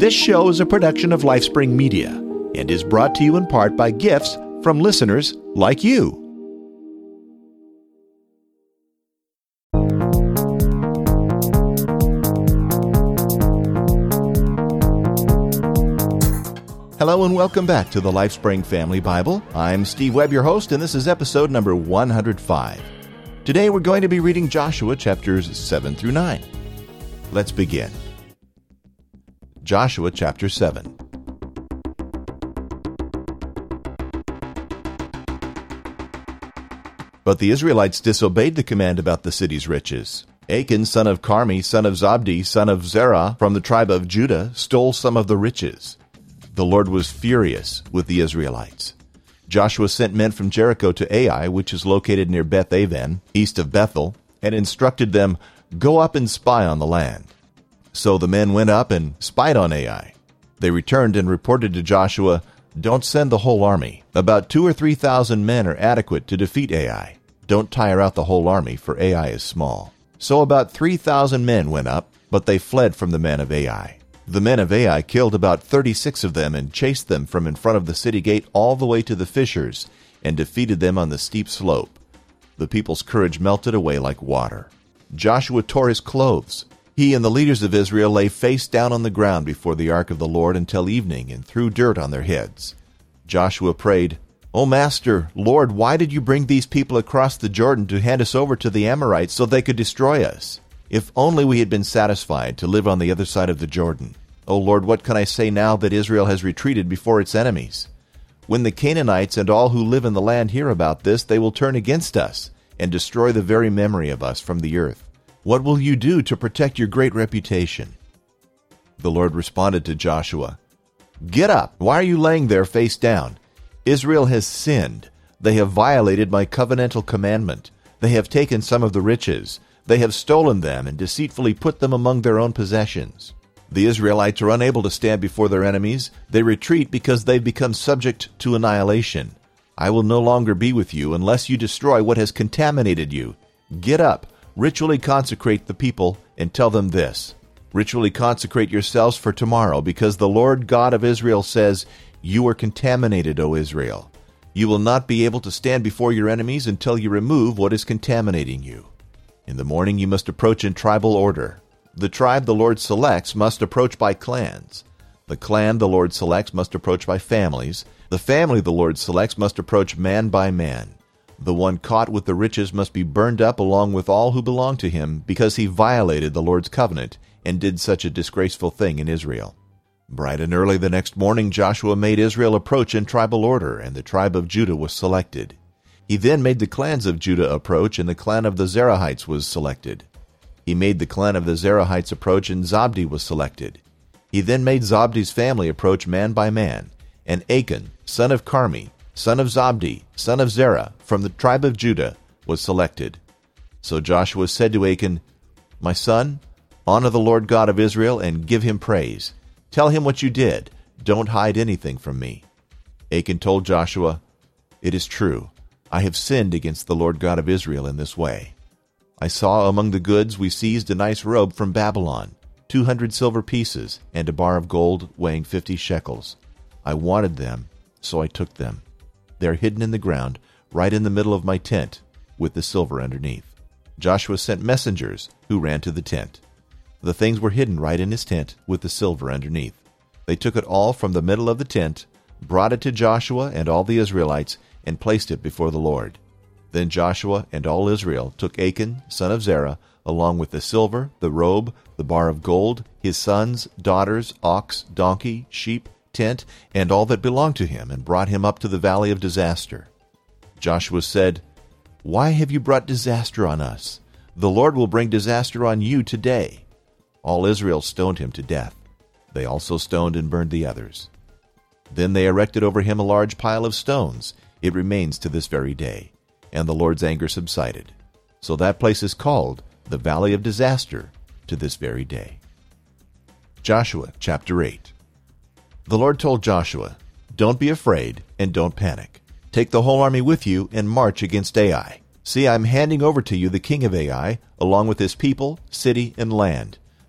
This show is a production of LifeSpring Media and is brought to you in part by gifts from listeners like you. Hello and welcome back to the LifeSpring Family Bible. I'm Steve Webb, your host, and this is episode number 105. Today we're going to be reading Joshua chapters 7 through 9. Let's begin. Joshua chapter 7. But the Israelites disobeyed the command about the city's riches. Achan, son of Carmi, son of Zabdi, son of Zerah, from the tribe of Judah, stole some of the riches. The Lord was furious with the Israelites. Joshua sent men from Jericho to Ai, which is located near Beth-aven, east of Bethel, and instructed them, "Go up and spy on the land." So the men went up and spied on Ai. They returned and reported to Joshua, "Don't send the whole army. About 2,000 or 3,000 men are adequate to defeat Ai. Don't tire out the whole army, for Ai is small." So about 3,000 men went up, but they fled from the men of Ai. The men of Ai killed about 36 of them and chased them from in front of the city gate all the way to the fissures and defeated them on the steep slope. The people's courage melted away like water. Joshua tore his clothes. He and the leaders of Israel lay face down on the ground before the ark of the Lord until evening and threw dirt on their heads. Joshua prayed, "O Master, Lord, why did you bring these people across the Jordan to hand us over to the Amorites so they could destroy us? If only we had been satisfied to live on the other side of the Jordan. O Lord, what can I say now that Israel has retreated before its enemies? When the Canaanites and all who live in the land hear about this, they will turn against us and destroy the very memory of us from the earth. What will you do to protect your great reputation?" The Lord responded to Joshua, "Get up. Why are you laying there face down? Israel has sinned. They have violated my covenantal commandment. They have taken some of the riches. They have stolen them and deceitfully put them among their own possessions. The Israelites are unable to stand before their enemies. They retreat because they've become subject to annihilation. I will no longer be with you unless you destroy what has contaminated you. Get up, ritually consecrate the people, and tell them this. Ritually consecrate yourselves for tomorrow, because the Lord God of Israel says, 'You are contaminated, O Israel. You will not be able to stand before your enemies until you remove what is contaminating you.' In the morning you must approach in tribal order. The tribe the Lord selects must approach by clans. The clan the Lord selects must approach by families. The family the Lord selects must approach man by man. The one caught with the riches must be burned up along with all who belong to him, because he violated the Lord's covenant and did such a disgraceful thing in Israel." Bright and early the next morning Joshua made Israel approach in tribal order, and the tribe of Judah was selected. He then made the clans of Judah approach, and the clan of the Zerahites was selected. He made the clan of the Zerahites approach, and Zabdi was selected. He then made Zabdi's family approach man by man, and Achan, son of Carmi, son of Zabdi, son of Zerah, from the tribe of Judah, was selected. So Joshua said to Achan, "My son, honor the Lord God of Israel and give him praise. Tell him what you did. Don't hide anything from me." Achan told Joshua, "It is true. I have sinned against the Lord God of Israel in this way. I saw among the goods we seized a nice robe from Babylon, 200 silver pieces, and a bar of gold weighing 50 shekels. I wanted them, so I took them. They are hidden in the ground, right in the middle of my tent, with the silver underneath." Joshua sent messengers who ran to the tent. The things were hidden right in his tent, with the silver underneath. They took it all from the middle of the tent, brought it to Joshua and all the Israelites, and placed it before the Lord. Then Joshua and all Israel took Achan, son of Zerah, along with the silver, the robe, the bar of gold, his sons, daughters, ox, donkey, sheep, tent, and all that belonged to him, and brought him up to the valley of disaster. Joshua said, "Why have you brought disaster on us? The Lord will bring disaster on you today." All Israel stoned him to death. They also stoned and burned the others. Then they erected over him a large pile of stones. It remains to this very day. And the Lord's anger subsided. So that place is called the Valley of Disaster to this very day. Joshua chapter 8. The Lord told Joshua, "Don't be afraid and don't panic. Take the whole army with you and march against Ai. See, I'm handing over to you the king of Ai, along with his people, city, and land.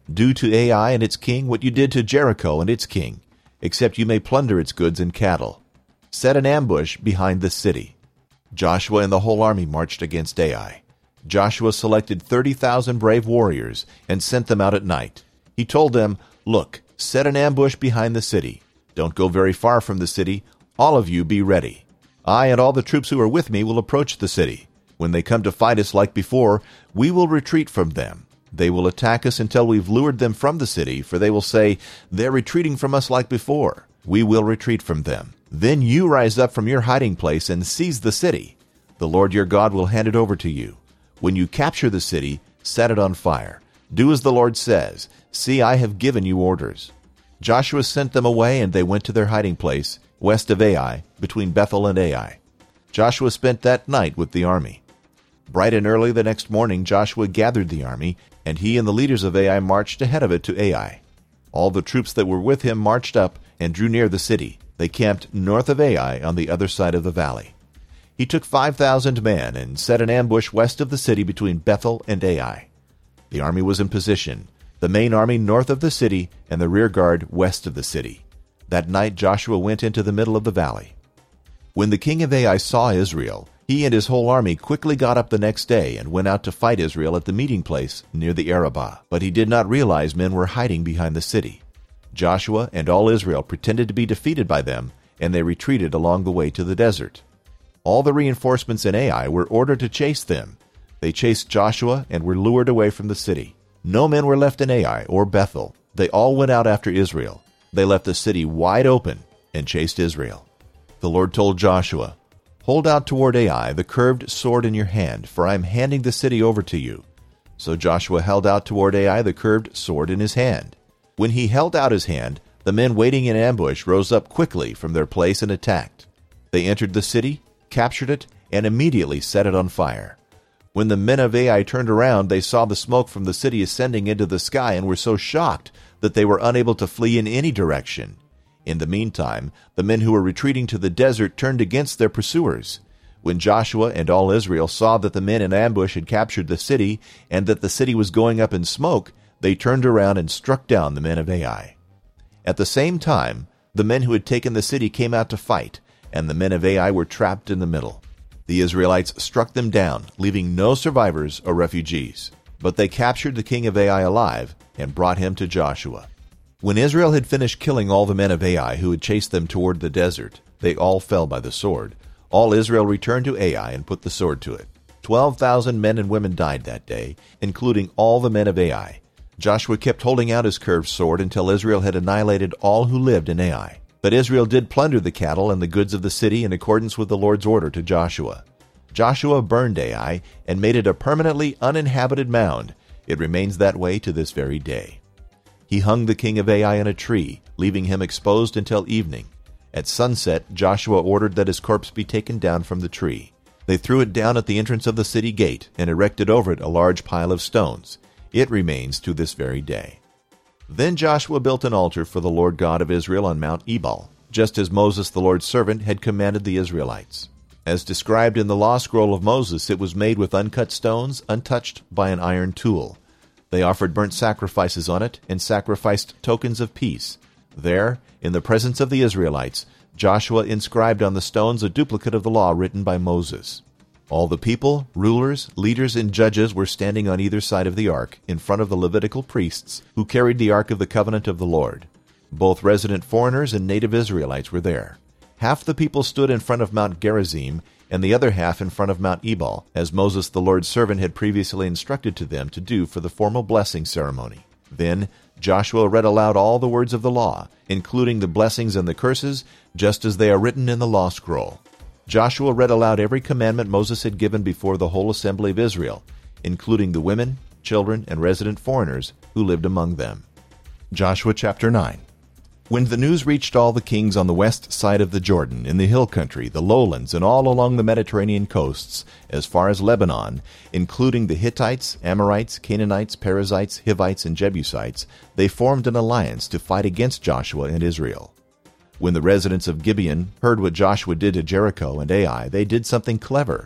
Do to Ai and its king what you did to Jericho and its king, except you may plunder its goods and cattle. Set an ambush behind the city." Joshua and the whole army marched against Ai. Joshua selected 30,000 brave warriors and sent them out at night. He told them, "Look, set an ambush behind the city. Don't go very far from the city. All of you be ready. I and all the troops who are with me will approach the city. When they come to fight us like before, we will retreat from them. They will attack us until we've lured them from the city, for they will say, 'They're retreating from us like before.' We will retreat from them. Then you rise up from your hiding place and seize the city. The Lord your God will hand it over to you. When you capture the city, set it on fire. Do as the Lord says. See, I have given you orders." Joshua sent them away, and they went to their hiding place, west of Ai, between Bethel and Ai. Joshua spent that night with the army. Bright and early the next morning, Joshua gathered the army, and he and the leaders of Ai marched ahead of it to Ai. All the troops that were with him marched up and drew near the city. They camped north of Ai on the other side of the valley. He took 5,000 men and set an ambush west of the city between Bethel and Ai. The army was in position, the main army north of the city and the rear guard west of the city. That night Joshua went into the middle of the valley. When the king of Ai saw Israel, he and his whole army quickly got up the next day and went out to fight Israel at the meeting place near the Arabah. But he did not realize men were hiding behind the city. Joshua and all Israel pretended to be defeated by them, and they retreated along the way to the desert. All the reinforcements in Ai were ordered to chase them. They chased Joshua and were lured away from the city. No men were left in Ai or Bethel. They all went out after Israel. They left the city wide open and chased Israel. The Lord told Joshua, "Hold out toward Ai the curved sword in your hand, for I am handing the city over to you." So Joshua held out toward Ai the curved sword in his hand. When he held out his hand, the men waiting in ambush rose up quickly from their place and attacked. They entered the city, captured it, and immediately set it on fire. When the men of Ai turned around, they saw the smoke from the city ascending into the sky and were so shocked that they were unable to flee in any direction. In the meantime, the men who were retreating to the desert turned against their pursuers. When Joshua and all Israel saw that the men in ambush had captured the city and that the city was going up in smoke, they turned around and struck down the men of Ai. At the same time, the men who had taken the city came out to fight, and the men of Ai were trapped in the middle. The Israelites struck them down, leaving no survivors or refugees. But they captured the king of Ai alive and brought him to Joshua. When Israel had finished killing all the men of Ai who had chased them toward the desert, they all fell by the sword. All Israel returned to Ai and put the sword to it. 12,000 men and women died that day, including all the men of Ai. Joshua kept holding out his curved sword until Israel had annihilated all who lived in Ai. But Israel did plunder the cattle and the goods of the city in accordance with the Lord's order to Joshua. Joshua burned Ai and made it a permanently uninhabited mound. It remains that way to this very day. He hung the king of Ai in a tree, leaving him exposed until evening. At sunset, Joshua ordered that his corpse be taken down from the tree. They threw it down at the entrance of the city gate and erected over it a large pile of stones. It remains to this very day. Then Joshua built an altar for the Lord God of Israel on Mount Ebal, just as Moses the Lord's servant had commanded the Israelites. As described in the law scroll of Moses, it was made with uncut stones, untouched by an iron tool. They offered burnt sacrifices on it and sacrificed tokens of peace. There, in the presence of the Israelites, Joshua inscribed on the stones a duplicate of the law written by Moses. All the people, rulers, leaders, and judges were standing on either side of the ark, in front of the Levitical priests, who carried the ark of the covenant of the Lord. Both resident foreigners and native Israelites were there. Half the people stood in front of Mount Gerizim, and the other half in front of Mount Ebal, as Moses the Lord's servant had previously instructed to them to do for the formal blessing ceremony. Then Joshua read aloud all the words of the law, including the blessings and the curses, just as they are written in the law scroll. Joshua read aloud every commandment Moses had given before the whole assembly of Israel, including the women, children, and resident foreigners who lived among them. Joshua chapter 9. When the news reached all the kings on the west side of the Jordan, in the hill country, the lowlands, and all along the Mediterranean coasts, as far as Lebanon, including the Hittites, Amorites, Canaanites, Perizzites, Hivites, and Jebusites, they formed an alliance to fight against Joshua and Israel. When the residents of Gibeon heard what Joshua did to Jericho and Ai, they did something clever.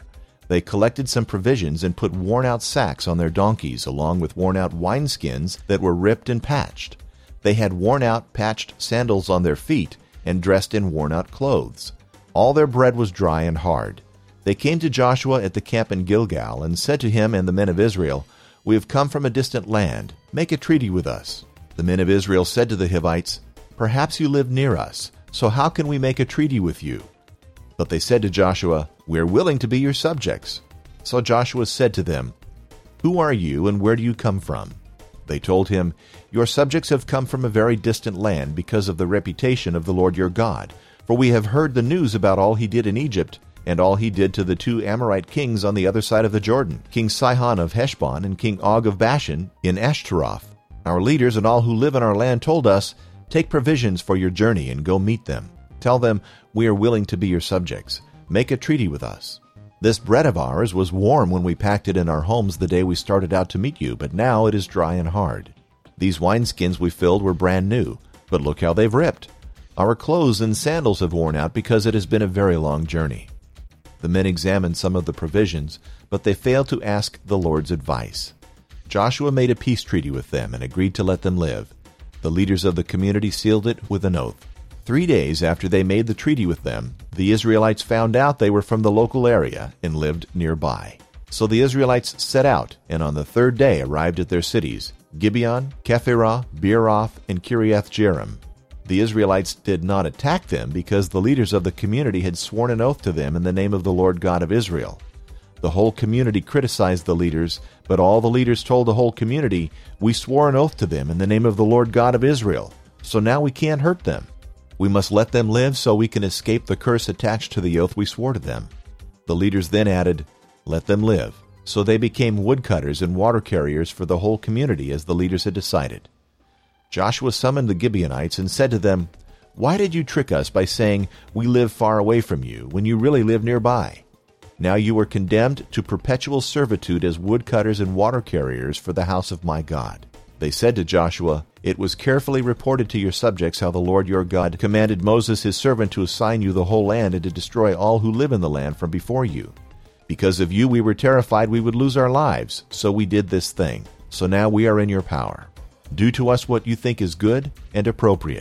They collected some provisions and put worn-out sacks on their donkeys, along with worn-out wineskins that were ripped and patched. They had worn-out, patched sandals on their feet and dressed in worn-out clothes. All their bread was dry and hard. They came to Joshua at the camp in Gilgal and said to him and the men of Israel, "We have come from a distant land. Make a treaty with us." The men of Israel said to the Hivites, "Perhaps you live near us, so how can we make a treaty with you?" But they said to Joshua, "We are willing to be your subjects." So Joshua said to them, "Who are you and where do you come from?" They told him, "Your subjects have come from a very distant land because of the reputation of the Lord your God. For we have heard the news about all he did in Egypt, and all he did to the 2 Amorite kings on the other side of the Jordan, King Sihon of Heshbon and King Og of Bashan in Ashtaroth. Our leaders and all who live in our land told us, 'Take provisions for your journey and go meet them. Tell them, we are willing to be your subjects. Make a treaty with us.' This bread of ours was warm when we packed it in our homes the day we started out to meet you, but now it is dry and hard. These wineskins we filled were brand new, but look how they've ripped. Our clothes and sandals have worn out because it has been a very long journey." The men examined some of the provisions, but they failed to ask the Lord's advice. Joshua made a peace treaty with them and agreed to let them live. The leaders of the community sealed it with an oath. 3 days after they made the treaty with them, the Israelites found out they were from the local area and lived nearby. So the Israelites set out, and on the 3rd day arrived at their cities, Gibeon, Kephirah, Beeroth, and Kiriath-Jearim. The Israelites did not attack them because the leaders of the community had sworn an oath to them in the name of the Lord God of Israel. The whole community criticized the leaders, but all the leaders told the whole community, "We swore an oath to them in the name of the Lord God of Israel, so now we can't hurt them. We must let them live so we can escape the curse attached to the oath we swore to them." The leaders then added, "Let them live." So they became woodcutters and water carriers for the whole community as the leaders had decided. Joshua summoned the Gibeonites and said to them, "Why did you trick us by saying, 'We live far away from you,' when you really live nearby? Now you are condemned to perpetual servitude as woodcutters and water carriers for the house of my God." They said to Joshua, "It was carefully reported to your subjects how the Lord your God commanded Moses his servant to assign you the whole land and to destroy all who live in the land from before you. Because of you we were terrified we would lose our lives, so we did this thing. So now we are in your power. Do to us what you think is good and appropriate."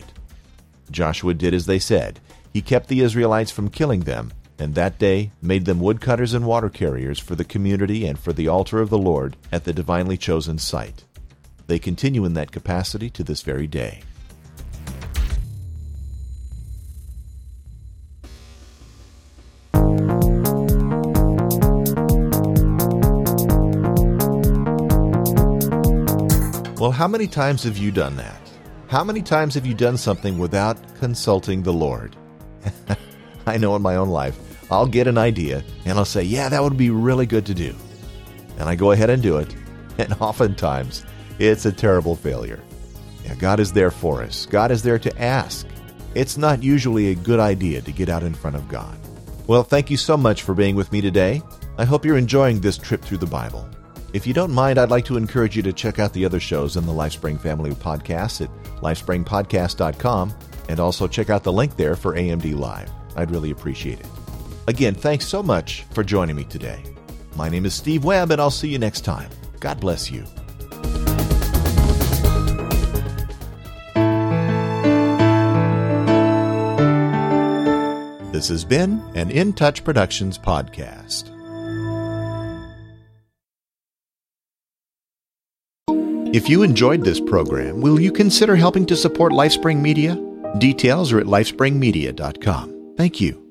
Joshua did as they said. He kept the Israelites from killing them, and that day made them woodcutters and water carriers for the community and for the altar of the Lord at the divinely chosen site. They continue in that capacity to this very day. Well, how many times have you done that? How many times have you done something without consulting the Lord? I know in my own life, I'll get an idea and I'll say, "Yeah, that would be really good to do." And I go ahead and do it. And oftentimes, it's a terrible failure. Yeah, God is there for us. God is there to ask. It's not usually a good idea to get out in front of God. Well, thank you so much for being with me today. I hope you're enjoying this trip through the Bible. If you don't mind, I'd like to encourage you to check out the other shows in the LifeSpring family of podcasts at lifespringpodcast.com, and also check out the link there for AMD Live. I'd really appreciate it. Again, thanks so much for joining me today. My name is Steve Webb, and I'll see you next time. God bless you. This has been an In Touch Productions podcast. If you enjoyed this program, will you consider helping to support LifeSpring Media? Details are at lifespringmedia.com. Thank you.